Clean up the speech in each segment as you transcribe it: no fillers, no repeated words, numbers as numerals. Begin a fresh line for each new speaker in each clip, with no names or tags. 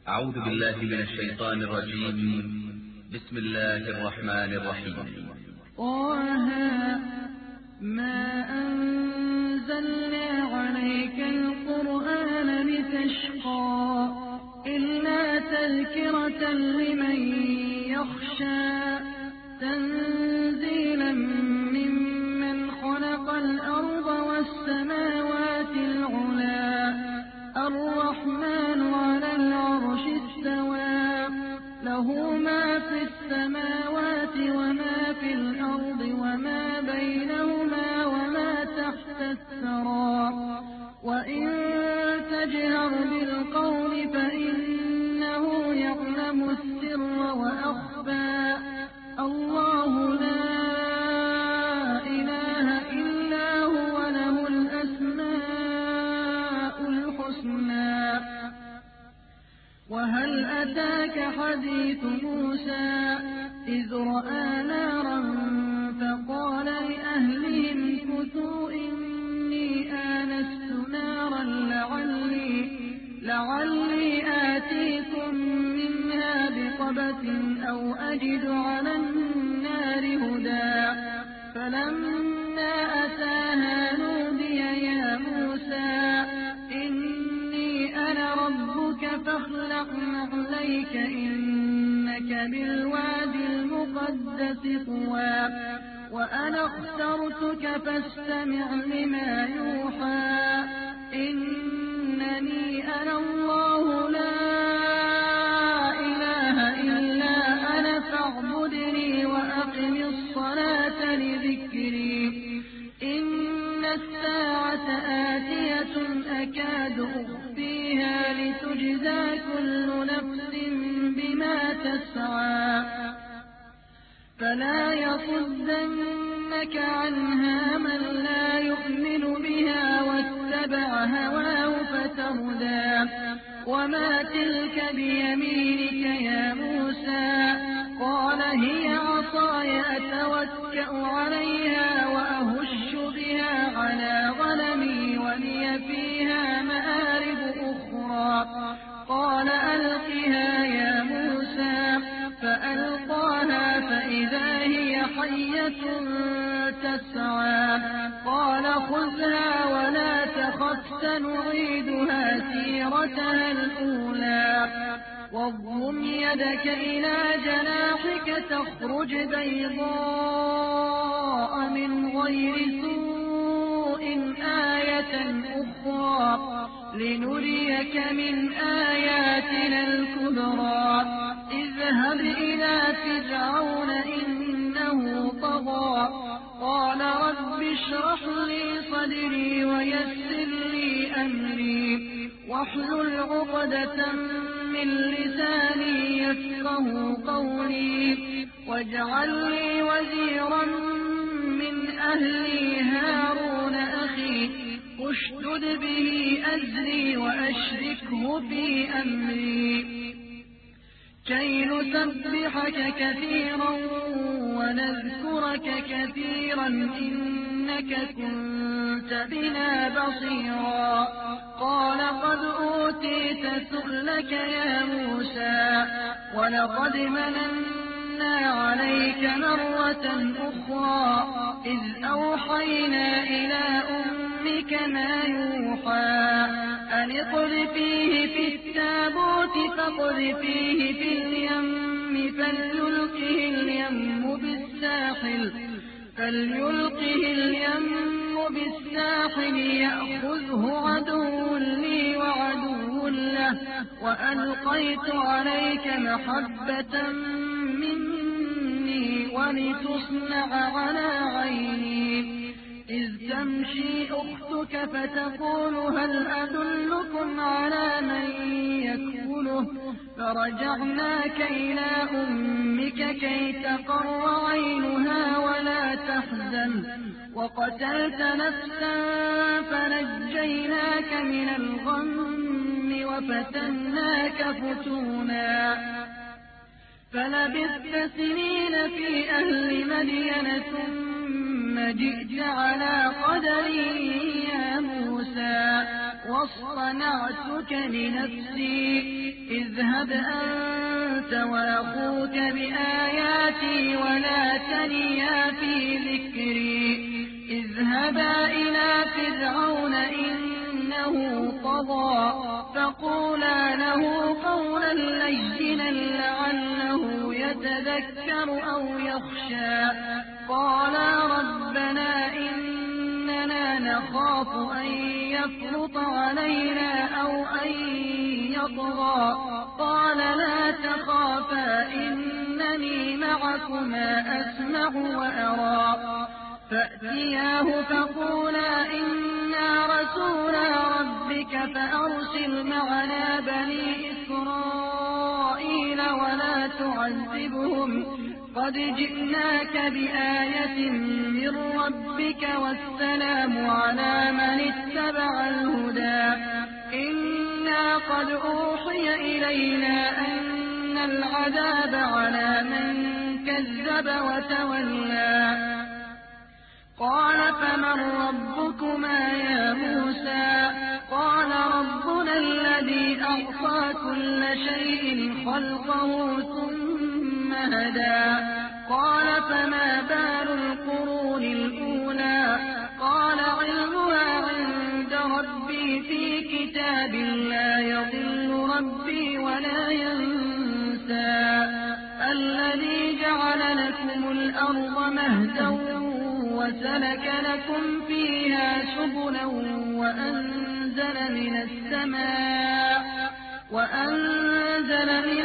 أعوذ بالله من الشيطان الرجيم. بسم الله الرحمن الرحيم.
طه ما أنزلنا عليك القرآن لتشقى إلا تذكرة لمن يخشى تنزيلا ممن خلق الأرض والسماوات العلى الرحمن على العرش استوى له ما في السماوات وما في الأرض وما بينهما وما تحت الثرى وإن تجهر بالقول فإنه يعلم السر وأخفى الله لا إله إلا هو له الأسماء الحسنى. وهل أتاك حديث موسى إذ رأى نارا فقال لأهلهم كثوا إني آنست نارا لعلي آتيكم منها بقبس أو أجد على النار هدى فلما أتاها نودي يا موسى إني أنا ربك فاخلع نعليك إنك بالوادي المقدس طوى وأنا اخترتك فاستمع لما يوحى إنني أنا الله لا إله إلا أنا فاعبدني وأقم الصلاة لذكري إن الساعة آتية أكاد أخفيها لتجزى كل نفس بما تسعى فلا يصدنك عنها من لا يؤمن بها واتبع هواه فتردى وما تلك بيمينك يا موسى قال هي عصاي أتوكأ عليها وأهش بها على غنمي ولي فيها مآرب أخرى قال ألقها يا موسى فألقاها فإذا هي حية تسعى قال خذها ولا تخف سنعيدها سيرتها الأولى واضم يدك إلى جناحك تخرج بيضاء من غير سوء آية أخرى لنريك من آياتنا الكبرى اذهب إلى فرعون إنه طغى قال رب اشرح لي صدري ويسر لي أمري واحلل عقدة من لساني يفقه قولي واجعل لي وزيرا من أهلي هارون أخي اشدد به أزري وأشركه في أمري كي نسبحك كثيرا ونذكرك كثيرا إنك كنت بنا بصيرا قال قد أوتيت سؤلك يا موسى ولقد مننا عليك مرة أخرى إذ أوحينا إلى أمك ما يوحى أن اقذفيه في التابوت فاقذفيه في اليم فليلقه اليم بالساحل يأخذه عدو لي وعدو له وألقيت عليك محبة مني ولتصنع على عيني إذ تمشي أختك فتقول هل أدلكم على من يكفله فرجعناك إلى أمك كي تقر عينها ولا تحزن وقتلت نفسا فنجيناك من الغم وفتناك فتونا فلبثت سنين في أهل مدين ثم جئت على قدري يا موسى واصطنعتك لنفسي اذهب أنت وأخوك بآياتي ولا تنيا في ذكري اذهبا إلى فرعون إنه طغى فقولا له قولا لينا لعله يتذكر أو يخشى قالا ربنا إننا نخاف أن يفرط علينا أو أن يطغى قال لا تخافا إنني معكما أسمع وأرى فأتياه فقولا إنا رسولا ربك فأرسل معنا بني إسرائيل ولا تعذبهم قد جئناك بآية من ربك والسلام على من اتبع الهدى إنا قد أوحي إلينا أن العذاب على من كذب وتولى قال فمن ربكما يا موسى قال ربنا الذي أعطى كل شيء خلقه ثم هدى قال فما بال القرون الأولى قال علمها عند ربي في كتاب لا يضل ربي ولا ينسى الذي جعل لكم الأرض مهدا وسلك لكم فيها سبلا وأنزل من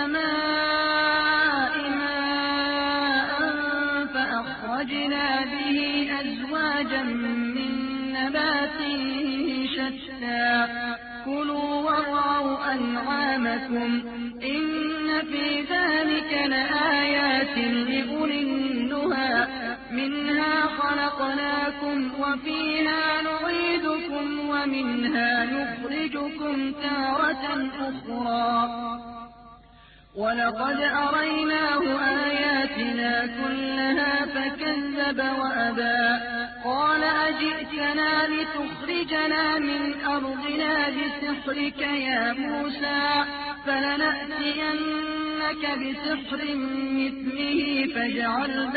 السماء ماء فأخرجنا به أزواجا من نبات شتى كلوا وارعوا أنعامكم إن في ذلك لآيات لأولي النهى منها خلقناكم وفيها نعيدكم ومنها نخرجكم تارة أخرى ولقد أريناه آياتنا كلها فكذب وأبى قال أجئتنا لتخرجنا من أرضنا بسحرك يا موسى فلنأتينك بسحر مثله فاجعل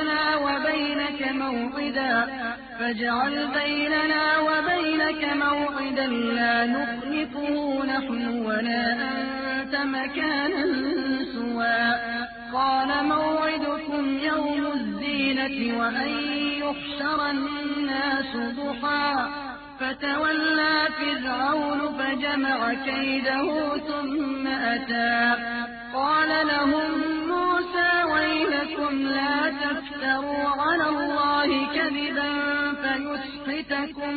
بيننا وبينك موعدا لا نخلفه نحن ولا أنت مكانا سوى قال موعدكم يوم الزينة وأن يحشر الناس ضحى فتولى فرعون فجمع كيده ثم أتى قال لهم موسى ويلكم لا تفتروا على الله كذبا فيسحتكم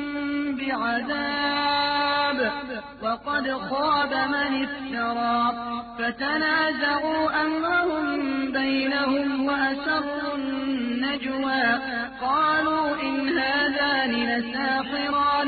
بعذاب وقد خاب من افترى فتنازعوا أمرهم بينهم وأسروا النجوى قالوا إن هذان لساحران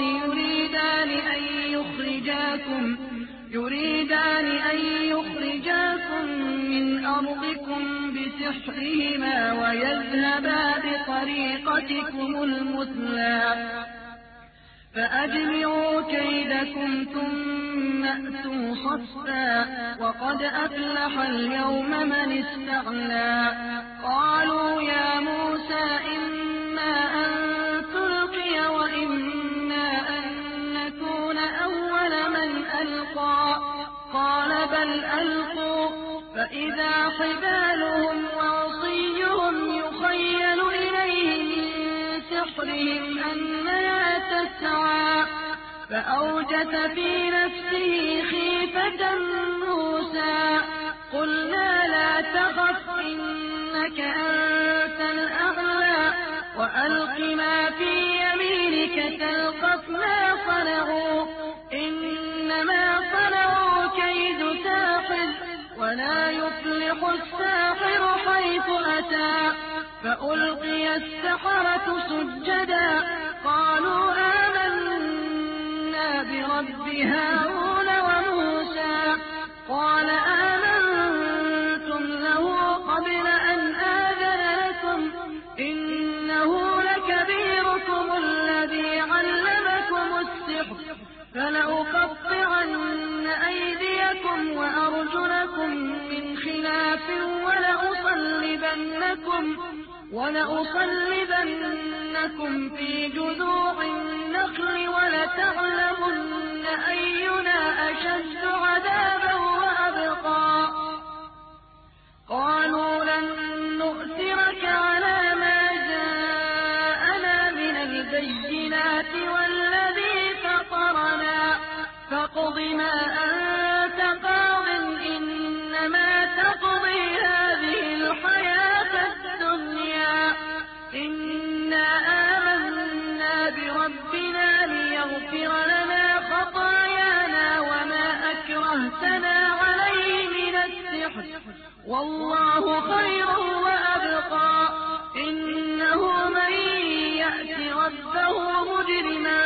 يريدان أن يخرجاكم من أرضكم بسحرهما ويذهبا بطريقتكم المثلى فأجمعوا كيدكم ثم أتوا صفا وقد أفلح اليوم من استعلى قالوا يا موسى إما أن تلقي وإما أن نكون أول من ألقى قال بل ألقوا فإذا حبالهم وعصيهم يخيل إليه من سحرهم أنها تسعى فأوجس في نفسه خيفة موسى قلنا لا تخف إنك أنت الأعلى وألق ما في يمينك تلقف ما صنعوا إنما صنعوا كيد ساحر ولا يفلح الساحر حيث أتى فألقي السحرة سجدا قالوا آمنا برب هارون وموسى قال آمنتم له قبل أن آذن لكم إنه لكبيركم الذي علمكم السحر ولأصلبنكم في جذوع النخل ولتعلمن أينا أشد عذابا وأبقى قالوا لن نؤثرك على ما جاءنا من البينات والذي فطرنا فاقض ما أنت قاض إنما تقضي هذه الحياة الدنيا إنا آمنا بربنا ليغفر لنا خطايانا وما أكرهتنا عليه من السحر والله خير وأبقى إنه من يأت ربه مجرما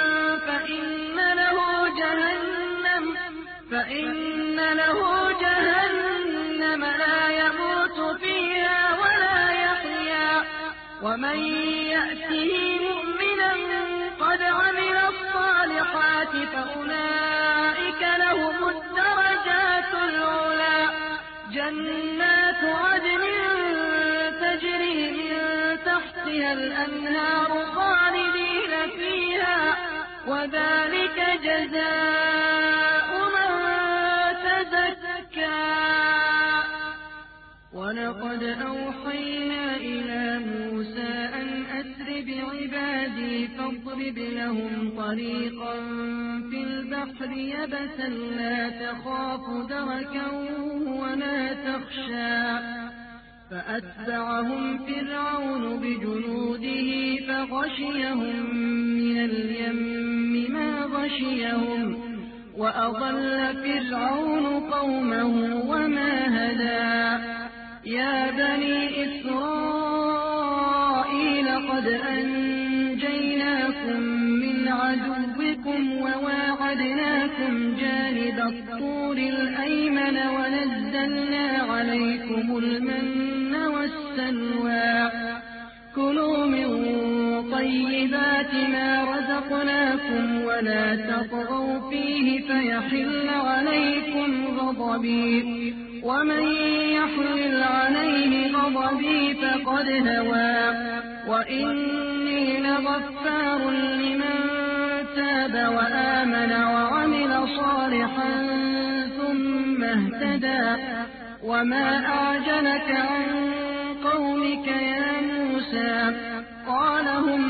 فإن له جهنم لا يموت فيها ولا يحيا ومن يأته مؤمنا قد عمل الصالحات فأولئك لهم الدرجات العلى جنات عدن تجري من تحتها الأنهار خالدين فيها وذلك جزاء من تزكى ولقد أوحينا إلى موسى أن أسر بعبادي فاضرب لهم طريقا في البحر يبسا لا تخاف دركا ولا تخشى فأتبعهم فرعون بجنوده فغشيهم من اليم ما غشيهم وأضل فرعون قومه وما هدى يا بني إسرائيل قد أنجيناكم من عدوكم وواعدناكم جانب الطور الأيمن ونزلنا عليكم المن والسلوى كلوا من طيبات ما رزقناكم ولا تطغوا فيه فيحل عليكم غضبي ومن يحلل عليه غضبي فقد هوى وإني لغفار لمن تاب وآمن وعمل صالحا ثم اهتدى وما أعجلك عن قومك يا موسى قال هم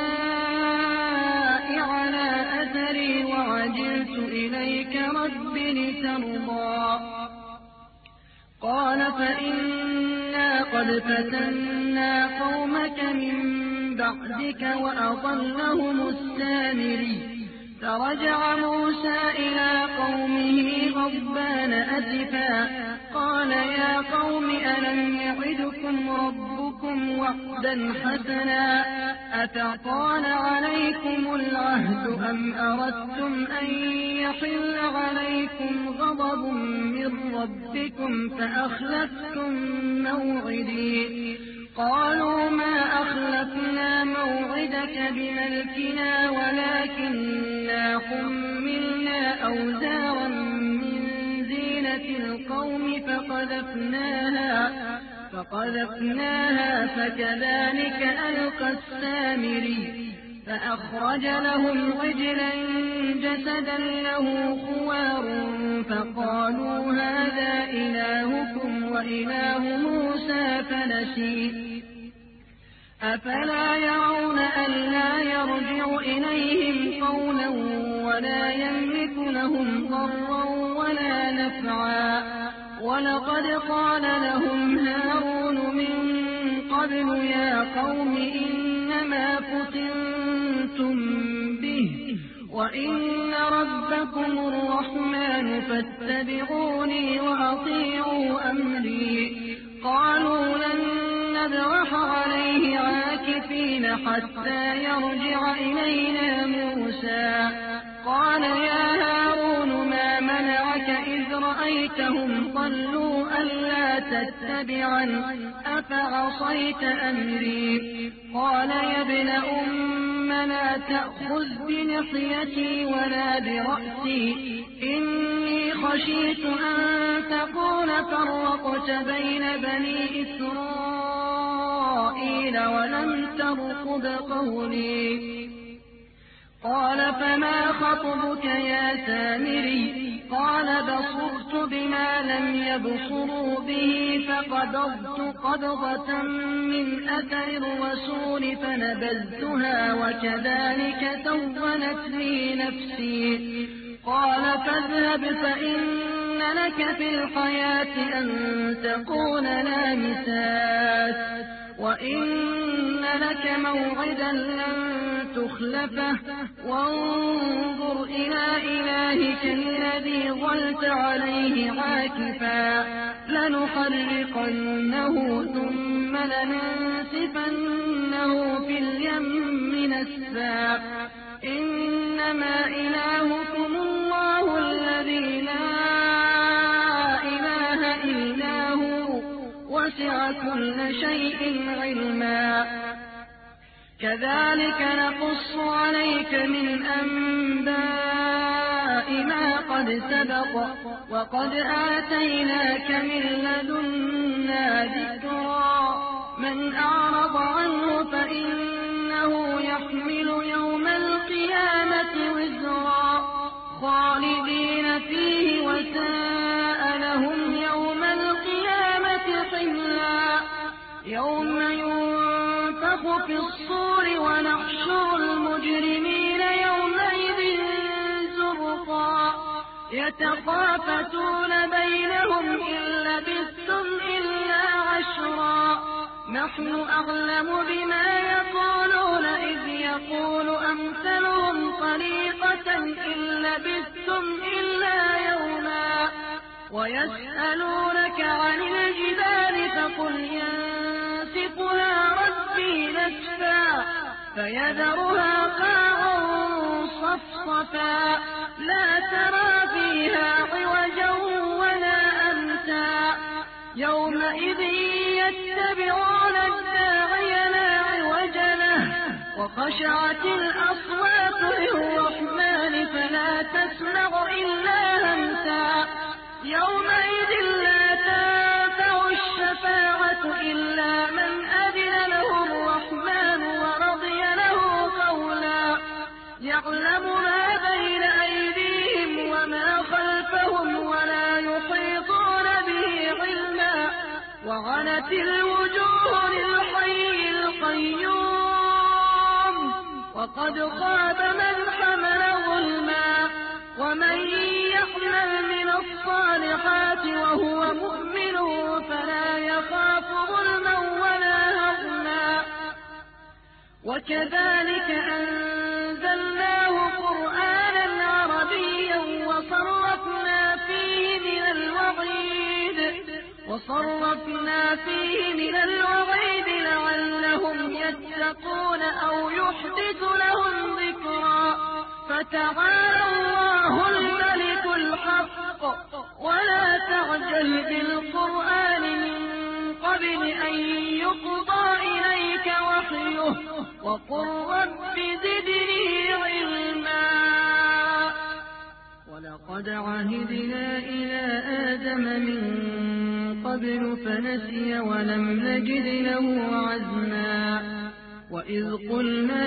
أولئك على أثري وعجلت إليك رب لترضى قال فإنا قد فتنا قومك من بعدك وأضلهم السامري فرجع موسى إلى قومه غضبان أسفا قال يا قوم ألم يعدكم ربكم وعدا حسنا أفطال عليكم العهد أم أردتم أن يحل عليكم غضب من ربكم فأخلفتم موعدي قالوا ما أخلفنا موعدك بملكنا ولكننا حملنا أوزارا من زينة القوم فقذفناها فكذلك ألقى السامري فأخرج لهم عجلا جسدا له خوار فقالوا هذا إلهكم وإله موسى فنسي أفلا يرون ألا يرجع إليهم قولا ولا يملك لهم ضرا ولا نفعا ولقد قال لهم هارون من قبل يا قوم إنما فتنتم به وإن ربكم الرحمن فاتبعوني وأطيعوا أمري قالوا لن نبرح عليه عاكفين حتى يرجع إلينا موسى قال يا هارون ما منعك إذ رأيتهم ضلوا ألا تتبعن أفعصيت أمري قال يا ابن أم لا تأخذ بلحيتي ولا برأسي إني خشيت أن تكون فرطت فَرَّقْتَ بَيْنَ بَنِي إِسْرَائِيلَ وَلَمْ تَرْقُبْ قَوْلِي قَالَ فَمَا خَطْبُكَ يَا سَامِرِيُّ قَالَ بَصُرْتُ بِمَا لَمْ يَبْصُرُوا بِهِ فَقَبَضْتُ قَبْضَةً مِّنْ أَثَرِ الرَّسُولِ فَنَبَذْتُهَا وَكَذَٰلِكَ سَوَّلَتْ لِي نَفْسِي قَالَ فَاذْهَبْ فَإِنَّ لَكَ فِي الْحَيَاةِ أَن تَقُولَ لَا مِسَاسَ وَإِنَّ لَكَ مَوْعِدًا لَّن تُخْلَفَهُ وَانظُرْ إِلَىٰ إِلَٰهِكَ الَّذِي ظَلْتَ عَلَيْهِ عَاكِفًا لَّنُحَرِّقَنَّهُ ثُمَّ لَنَنسِفَنَّهُ فِي الْيَمِّ نَسْفًا إِنَّمَا إِلَٰهُكُمُ اللَّهُ الَّذِي لَا إِلَٰهَ إِلَّا هُوَ وَسِعَ كُلَّ شَيْءٍ عِلْمًا كَذَٰلِكَ نَقُصُّ عَلَيْكَ مِنْ أَنبَاءِ مَا قَدْ سَبَقَ وَقَدْ آتَيْنَاكَ مِن لَّدُنَّا ذِكْرًا مَّنْ أَعْرَضَ عَنْهُ فَإِنَّهُ يَحْمِلُ يَوْمَ الْقِيَامَةِ وِزْرًا خَالِدِينَ فِيهِ وَسَاءَ لَهُمْ يَوْمَ الْقِيَامَةِ حِمْلًا يَوْمَ يُنفَخُ فِي الصُّورِ وَنَحْشُرُ الْمُجْرِمِينَ يَوْمَئِذٍ زُرْقًا يَتَخَافَتُونَ بَيْنَهُمْ إِن لَّبِثْتُمْ إِلَّا عَشْرًا نَّحْنُ أَعْلَمُ بِمَا يَقُولُونَ إِذْ يَقُولُ أَمْثَلُهُمْ طَرِيقَةً إِن لَّبِثْتُمْ إِلَّا يَوْمًا وَيَسْأَلُونَكَ عَنِ الْجِبَالِ فَقُلْ يَنسِفُهَا رَبِّي نَسْفًا فَيَذَرُهَا قَاعًا صَفْصَفًا لَّا تَرَىٰ فِيهَا عِوَجًا وَلَا أَمْتًا يَوْمَئِذٍ يَتَّبِعُونَ الدَّاعِيَ لَا عِوَجَ لَهُ وَخَشَعَتِ الْأَصْوَاتُ لِلرَّحْمَٰنِ فَلَا تَسْمَعُ إِلَّا هَمْسًا يَوْمَئِذٍ لَّا تَنفَعُ الشَّفَاعَةُ إِلَّا مَنْ أَذِنَ لَهُ الرَّحْمَٰنُ وَرَضِيَ لَهُ قَوْلًا يَعْلَمُ مَا بَيْنَ أَيْدِيهِمْ وَمَا خَلْفَهُمْ وَلَا يُحِيطُونَ بِهِ عِلْمًا وَعَنَتِ الْوُجُوهُ لِلْحَيِّ الْقَيُّومِ وَقَدْ خَابَ مَنْ حَمَلَ ظُلْمًا وَمَن يَعْمَلْ مِنَ الصَّالِحَاتِ وَهُوَ مُؤْمِنٌ فَلَا يَخَافُ ظُلْمًا وَلَا هَضْمًا وَكَذَٰلِكَ أَنزَلْنَاهُ قُرْآنًا عَرَبِيًّا وَصَرَّفْنَا فِيهِ مِنَ الْوَعِيدِ لَعَلَّهُمْ يَتَّقُونَ أَوْ يُحْدِثُ لَهُمْ ذِكْرًا فَتَعَالَى اللَّهُ الْمَلِكُ الْحَقُّ وَلَا تَعْجَلْ بِالْقُرْآنِ مِن قَبْلِ أَن يُقْضَىٰ إِلَيْكَ وَحْيُهُ وَقُل رَّبِّ زِدْنِي عِلْمًا وَلَقَدْ عَهِدْنَا إِلَىٰ آدَمَ مِن قَبْلُ فَنَسِيَ وَلَمْ نَجِدْ لَهُ عَزْمًا وَإِذْ قُلْنَا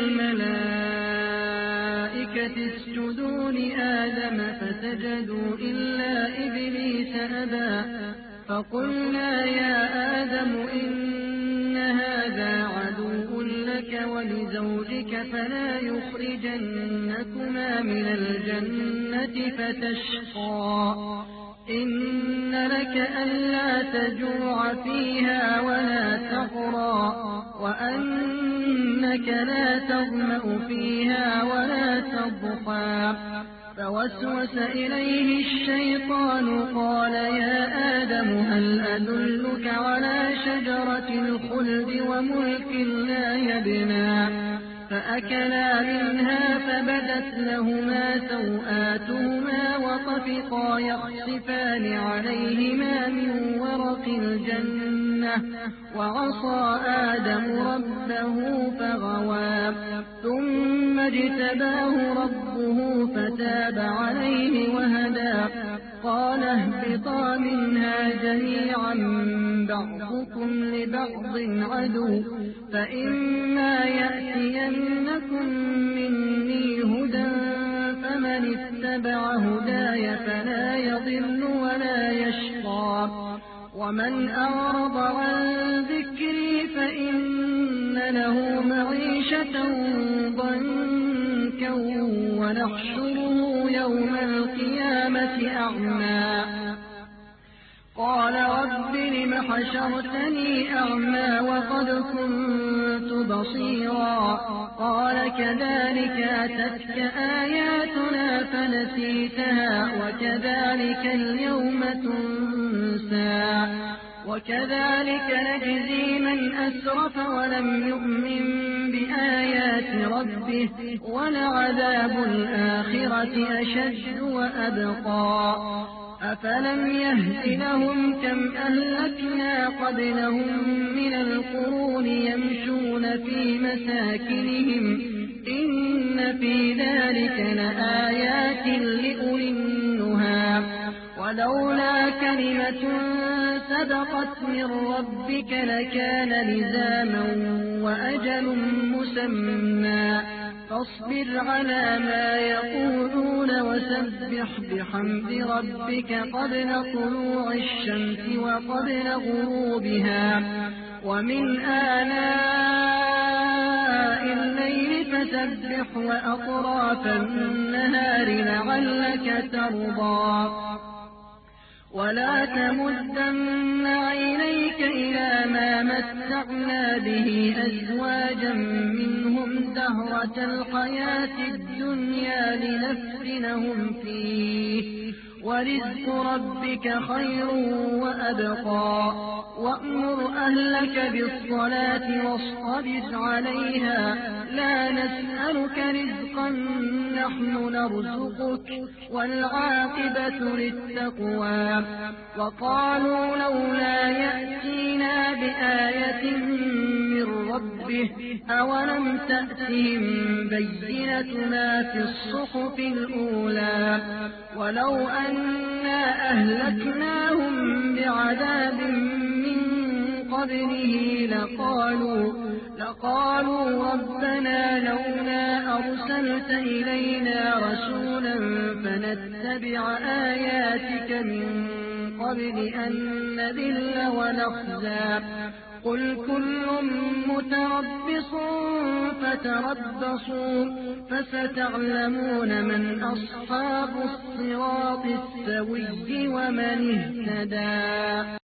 لِلْمَلَائِكَةِ اسْجُدُوا لِآدَمَ فَسَجَدُوا إِلَّا إِبْلِيسَ أَبَىٰ فَقُلْنَا يَا آدَمُ إِنَّ هَٰذَا عَدُوٌّ لَّكَ وَلِزَوْجِكَ فَلَا يُخْرِجَنَّكُمَا مِنَ الْجَنَّةِ فَتَشْقَىٰ إِنَّ لَكَ أَلَّا تَجُوعَ فِيهَا وَلَا تَعْرَىٰ وَأَنَّكَ لَا تَظْمَأُ فِيهَا وَلَا تَضْحَىٰ فَوَسْوَسَ إِلَيْهِ الشَّيْطَانُ قَالَ يَا آدَمُ هَلْ أَدُلُّكَ عَلَىٰ شَجَرَةِ الْخُلْدِ وَمُلْكٍ لَّا يَبْلَىٰ فَأَكَلَا مِنْهَا فَبَدَتْ لَهُمَا سَوْآتُهُمَا وَطَفِقَا يَخْصِفَانِ عَلَيْهِمَا مِن وَرَقِ الْجَنَّةِ وَعَصَىٰ آدَمُ رَبَّهُ فَغَوَىٰ ثُمَّ اجْتَبَاهُ رَبُّهُ فَتَابَ عَلَيْهِ وَهَدَىٰ قال اهبطا منها جميعا بعضكم لبعض عدو فإما يأتينكم مني هدى فمن اتبع هداي فلا يضل ولا يشقى ومن أعرض عن ذكري فإن له معيشة ضنكا ونحشره يوم القيامة أعمى قال رب لم حشرتني أعمى وقد كنت بصيرا قال كذلك أتتك آياتنا فنسيتها وكذلك اليوم تنسى وكذلك نجزي من أسرف ولم يؤمن بآيات ربه ولعذاب الآخرة أشد وأبقى أفلم يهد لهم كم أهلكنا قبلهم من القرون يمشون في مساكنهم إن في ذلك لآيات لأولي النهى ولولا كلمة سبقت من ربك لكان لزاما وأجل مسمى فاصبر على ما يقولون وسبح بحمد ربك قبل طلوع الشمس وقبل غروبها ومن آلاء الليل فسبح وأطراف النهار لعلك ترضى ولا تمدن عينيك إلى ما متعنا به أزواجا منهم دهرة الحياة الدنيا لنفتنهم فيه ورزق ربك خير وأبقى وأمر أهلك بالصلاة واصطبر عليها لا نسألك رزقا نحن نرزقك والعاقبة للتقوى وقالوا لولا يأتينا بآية من ربه أولم تأتهم بينة ما في الصحف الأولى ولو أنا أهلكناهم بعذاب من قبله لقالوا ربنا لولا أرسلت إلينا رسولا فنتبع آياتك من قبل أن نذل ونخزى قل كل متربص فتربصوا فستعلمون من أصحاب الصراط السوي ومن اهتدى.